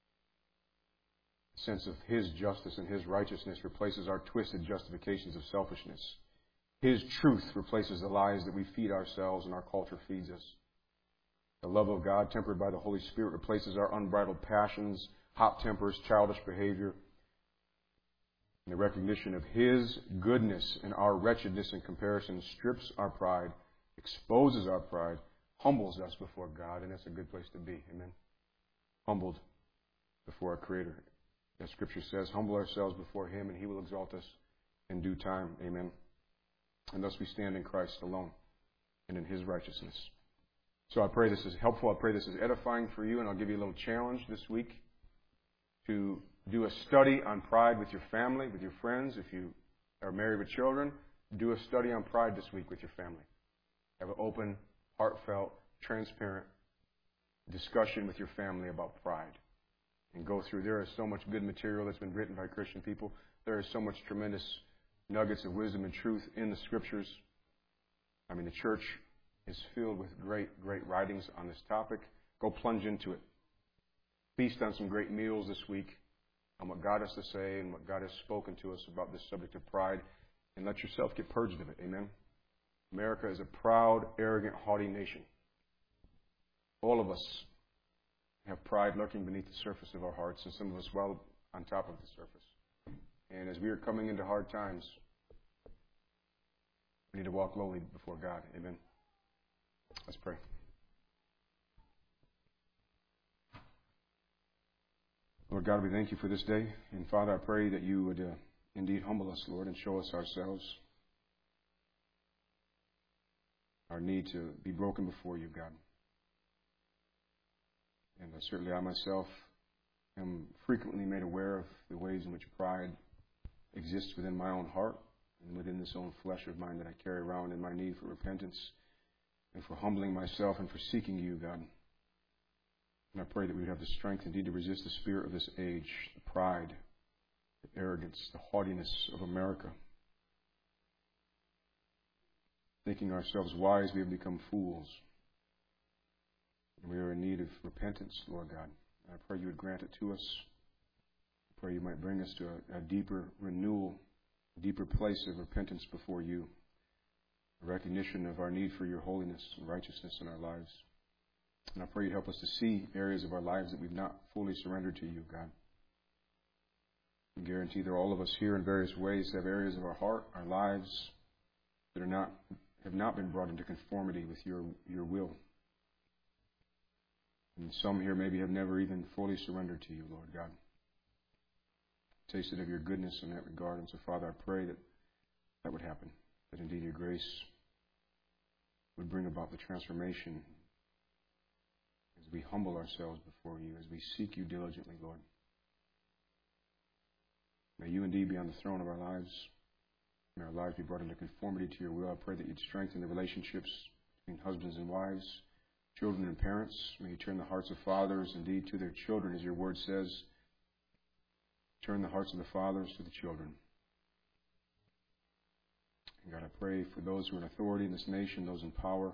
sense of His justice and His righteousness replaces our twisted justifications of selfishness. His truth replaces the lies that we feed ourselves and our culture feeds us. The love of God, tempered by the Holy Spirit, replaces our unbridled passions, hot tempers, childish behavior. And the recognition of His goodness and our wretchedness in comparison strips our pride, exposes our pride, humbles us before God, and that's a good place to be. Amen. Humbled before our Creator. As Scripture says, humble ourselves before Him, and He will exalt us in due time. Amen. And thus we stand in Christ alone and in His righteousness. So I pray this is helpful. I pray this is edifying for you, and I'll give you a little challenge this week to do a study on pride with your family, with your friends. If you are married with children, do a study on pride this week with your family. Have an open, heartfelt, transparent discussion with your family about pride. And go through. There is so much good material that's been written by Christian people. There is so much tremendous nuggets of wisdom and truth in the Scriptures. I mean, the church is filled with great, great writings on this topic. Go plunge into it. Feast on some great meals this week on what God has to say and what God has spoken to us about this subject of pride. And let yourself get purged of it. Amen. America is a proud, arrogant, haughty nation. All of us have pride lurking beneath the surface of our hearts, and some of us well on top of the surface. And as we are coming into hard times, we need to walk lowly before God. Amen. Let's pray. Lord God, we thank You for this day. And Father, I pray that You would indeed humble us, Lord, and show us ourselves, our need to be broken before You, God. And certainly I myself am frequently made aware of the ways in which pride exists within my own heart and within this own flesh of mine that I carry around, in my need for repentance and for humbling myself and for seeking You, God. And I pray that we would have the strength indeed to resist the spirit of this age, the pride, the arrogance, the haughtiness of America. Thinking ourselves wise, we have become fools. And we are in need of repentance, Lord God. And I pray You would grant it to us. I pray You might bring us to a deeper renewal, a deeper place of repentance before You, a recognition of our need for Your holiness and righteousness in our lives. And I pray You'd help us to see areas of our lives that we've not fully surrendered to You, God. I guarantee that all of us here in various ways have areas of our heart, our lives, that have not been brought into conformity with Your will. And some here maybe have never even fully surrendered to You, Lord God. Tasted of Your goodness in that regard. And so, Father, I pray that that would happen, that indeed Your grace would bring about the transformation as we humble ourselves before You, as we seek You diligently, Lord. May You indeed be on the throne of our lives. May our lives be brought into conformity to Your will. I pray that You'd strengthen the relationships between husbands and wives, children and parents. May You turn the hearts of fathers indeed to their children, as Your word says. Turn the hearts of the fathers to the children. And God, I pray for those who are in authority in this nation, those in power.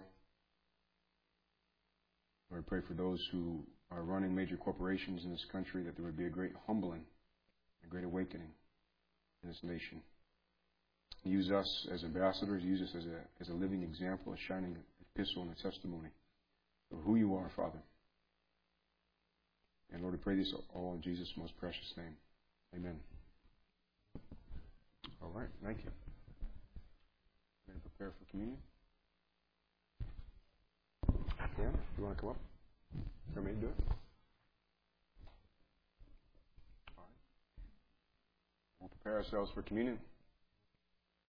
Lord, I pray for those who are running major corporations in this country, that there would be a great humbling, a great awakening in this nation. Use us as ambassadors, use us as a living example, a shining epistle and a testimony of who You are, Father. And Lord, I pray this all in Jesus' most precious name. Amen. All right, thank you. I'm going to prepare for communion. Dan, do you want to come up? For me to do it? All right. We'll prepare ourselves for communion.